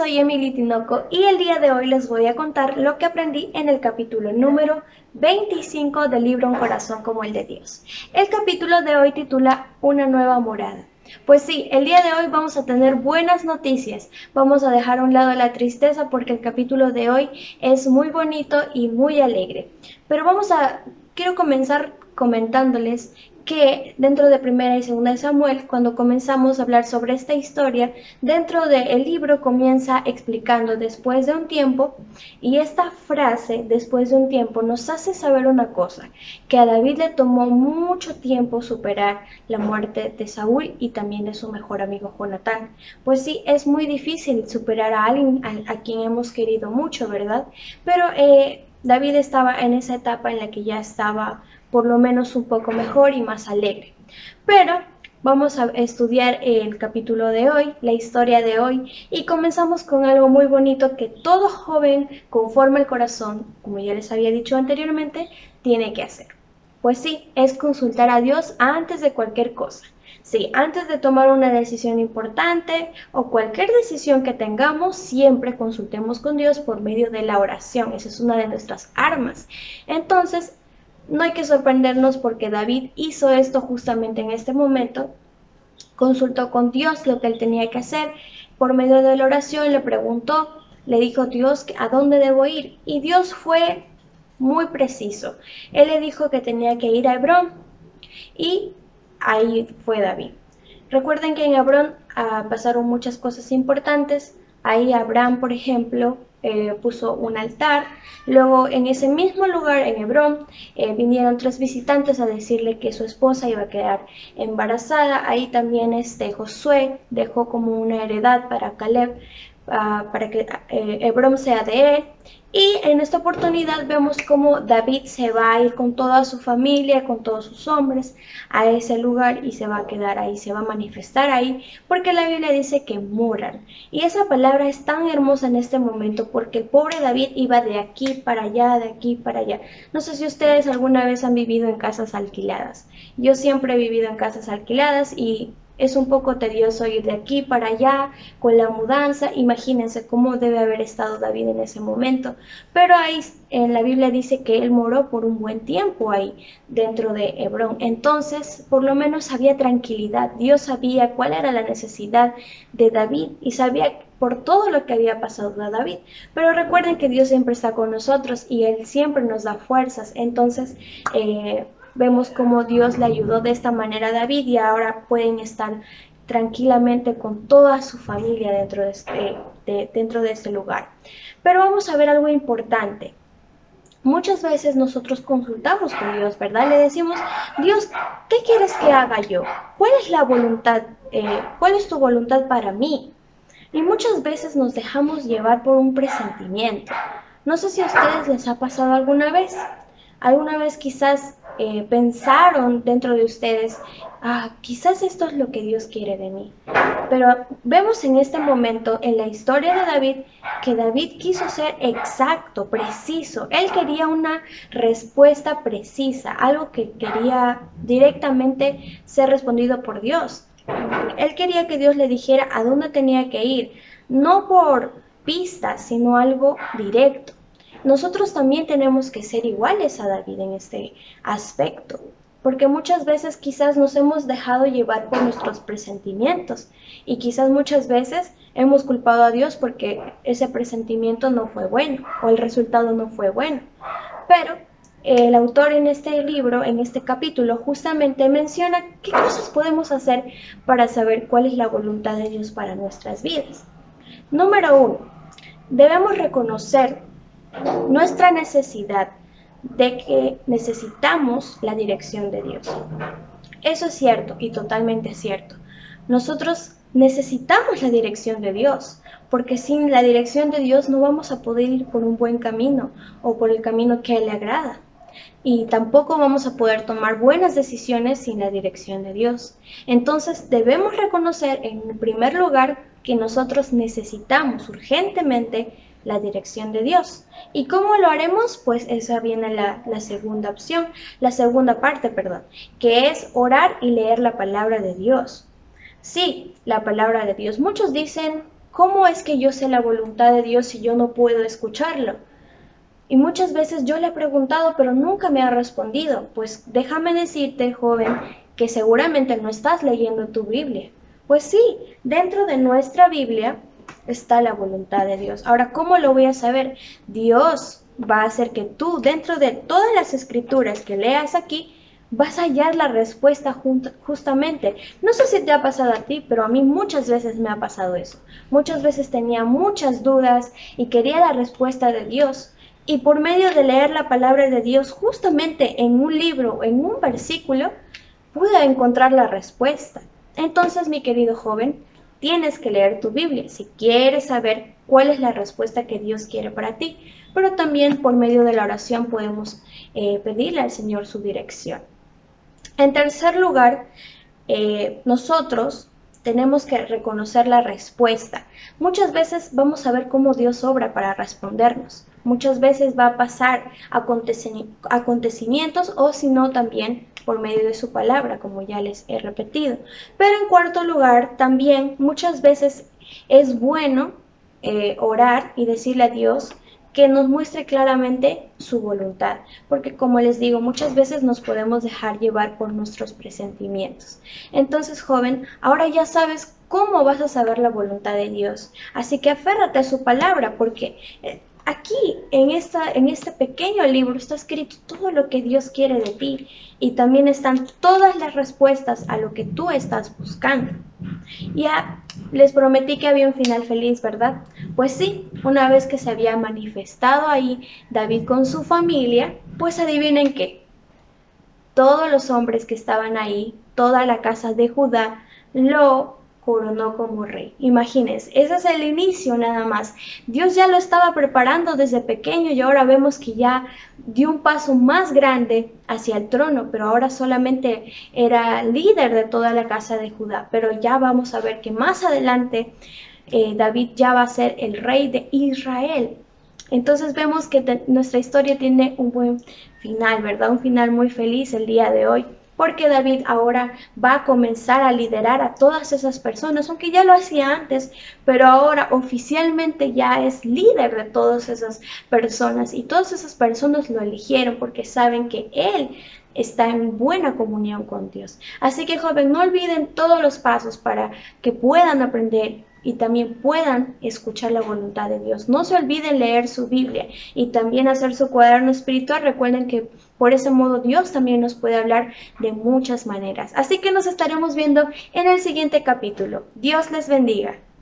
soy Emily Tinoco y el día de hoy les voy a contar lo que aprendí en el capítulo número 25 del libro Un corazón como el de Dios. El capítulo de hoy titula Una nueva morada. Pues sí, el día de hoy vamos a tener buenas noticias. Vamos a dejar a un lado la tristeza porque el capítulo de hoy es muy bonito y muy alegre. Pero quiero comenzar comentándoles que dentro de Primera y Segunda de Samuel, cuando comenzamos a hablar sobre esta historia, dentro del libro comienza explicando después de un tiempo, y esta frase, después de un tiempo, nos hace saber una cosa, que a David le tomó mucho tiempo superar la muerte de Saúl y también de su mejor amigo Jonatán. Pues sí, es muy difícil superar a alguien a quien hemos querido mucho, ¿verdad? Pero David estaba en esa etapa en la que ya estaba por lo menos un poco mejor y más alegre. Pero vamos a estudiar el capítulo de hoy, la historia de hoy, y comenzamos con algo muy bonito que todo joven conforme al corazón, como ya les había dicho anteriormente, tiene que hacer. Pues sí, es consultar a Dios antes de cualquier cosa. Sí, antes de tomar una decisión importante o cualquier decisión que tengamos, siempre consultemos con Dios por medio de la oración. Esa es una de nuestras armas. Entonces, no hay que sorprendernos porque David hizo esto justamente en este momento. Consultó con Dios lo que él tenía que hacer. Por medio de la oración le preguntó, le dijo a Dios a dónde debo ir. Y Dios fue muy preciso. Él le dijo que tenía que ir a Hebrón. Y ahí fue David. Recuerden que en Hebrón pasaron muchas cosas importantes. Ahí Abraham, por ejemplo, puso un altar. Luego en ese mismo lugar, en Hebrón, vinieron 3 visitantes a decirle que su esposa iba a quedar embarazada. Ahí también Josué dejó como una heredad para Caleb, para que Hebrón sea de él. Y en esta oportunidad vemos cómo David se va a ir con toda su familia, con todos sus hombres, a ese lugar y se va a quedar ahí, se va a manifestar ahí, porque la Biblia dice que moran. Y esa palabra es tan hermosa en este momento porque el pobre David iba de aquí para allá, de aquí para allá. No sé si ustedes alguna vez han vivido en casas alquiladas. Yo siempre he vivido en casas alquiladas y es un poco tedioso ir de aquí para allá con la mudanza. Imagínense cómo debe haber estado David en ese momento. Pero ahí en la Biblia dice que él moró por un buen tiempo ahí dentro de Hebrón. Entonces, por lo menos había tranquilidad. Dios sabía cuál era la necesidad de David y sabía por todo lo que había pasado a David. Pero recuerden que Dios siempre está con nosotros y Él siempre nos da fuerzas. Entonces, vemos cómo Dios le ayudó de esta manera a David y ahora pueden estar tranquilamente con toda su familia dentro de este lugar. Pero vamos a ver algo importante. Muchas veces nosotros consultamos con Dios, ¿verdad? Le decimos, Dios, ¿qué quieres que haga yo? ¿Cuál es la voluntad? ¿Cuál es tu voluntad para mí? Y muchas veces nos dejamos llevar por un presentimiento. No sé si a ustedes les ha pasado alguna vez. Alguna vez quizás pensaron dentro de ustedes, quizás esto es lo que Dios quiere de mí. Pero vemos en este momento en la historia de David que David quiso ser exacto, preciso. Él quería una respuesta precisa, algo que quería directamente ser respondido por Dios. Él quería que Dios le dijera a dónde tenía que ir, no por pistas, sino algo directo. Nosotros también tenemos que ser iguales a David en este aspecto, porque muchas veces quizás nos hemos dejado llevar por nuestros presentimientos y quizás muchas veces hemos culpado a Dios porque ese presentimiento no fue bueno o el resultado no fue bueno. Pero el autor en este libro, en este capítulo, justamente menciona qué cosas podemos hacer para saber cuál es la voluntad de Dios para nuestras vidas. Número 1, debemos reconocer nuestra necesidad de que necesitamos la dirección de Dios. Eso es cierto y totalmente cierto. Nosotros necesitamos la dirección de Dios, porque sin la dirección de Dios no vamos a poder ir por un buen camino o por el camino que a Él le agrada. Y tampoco vamos a poder tomar buenas decisiones sin la dirección de Dios. Entonces debemos reconocer en primer lugar que nosotros necesitamos urgentemente la dirección de Dios. ¿Y cómo lo haremos? Pues esa viene la segunda opción, la segunda parte, que es orar y leer la palabra de Dios. Sí, la palabra de Dios. Muchos dicen, ¿cómo es que yo sé la voluntad de Dios si yo no puedo escucharlo? Y muchas veces yo le he preguntado, pero nunca me ha respondido. Pues déjame decirte, joven, que seguramente no estás leyendo tu Biblia. Pues sí, dentro de nuestra Biblia está la voluntad de Dios. Ahora, ¿cómo lo voy a saber? Dios va a hacer que tú, dentro de todas las escrituras que leas aquí, vas a hallar la respuesta justamente. No sé si te ha pasado a ti, pero a mí muchas veces me ha pasado eso. Muchas veces tenía muchas dudas y quería la respuesta de Dios. Y por medio de leer la palabra de Dios justamente en un libro, en un versículo, pude encontrar la respuesta. Entonces, mi querido joven, tienes que leer tu Biblia si quieres saber cuál es la respuesta que Dios quiere para ti. Pero también por medio de la oración podemos pedirle al Señor su dirección. En tercer lugar, nosotros tenemos que reconocer la respuesta. Muchas veces vamos a ver cómo Dios obra para respondernos. Muchas veces va a pasar acontecimientos o si no también por medio de su palabra, como ya les he repetido. Pero en cuarto lugar, también muchas veces es bueno orar y decirle a Dios que nos muestre claramente su voluntad, porque como les digo, muchas veces nos podemos dejar llevar por nuestros presentimientos. Entonces, joven, ahora ya sabes cómo vas a saber la voluntad de Dios, así que aférrate a su palabra, porque aquí, en este pequeño libro, está escrito todo lo que Dios quiere de ti y también están todas las respuestas a lo que tú estás buscando. Ya les prometí que había un final feliz, ¿verdad? Pues sí, una vez que se había manifestado ahí David con su familia, pues adivinen qué. Todos los hombres que estaban ahí, toda la casa de Judá, lo coronó como rey. Imagínense, ese es el inicio nada más. Dios ya lo estaba preparando desde pequeño y ahora vemos que ya dio un paso más grande hacia el trono, pero ahora solamente era líder de toda la casa de Judá. Pero ya vamos a ver que más adelante David ya va a ser el rey de Israel. Entonces vemos que nuestra historia tiene un buen final, ¿verdad? Un final muy feliz el día de hoy, porque David ahora va a comenzar a liderar a todas esas personas, aunque ya lo hacía antes, pero ahora oficialmente ya es líder de todas esas personas y todas esas personas lo eligieron porque saben que él está en buena comunión con Dios. Así que, joven, no olviden todos los pasos para que puedan aprender y también puedan escuchar la voluntad de Dios. No se olviden leer su Biblia y también hacer su cuaderno espiritual. Recuerden que por ese modo Dios también nos puede hablar de muchas maneras. Así que nos estaremos viendo en el siguiente capítulo. Dios les bendiga.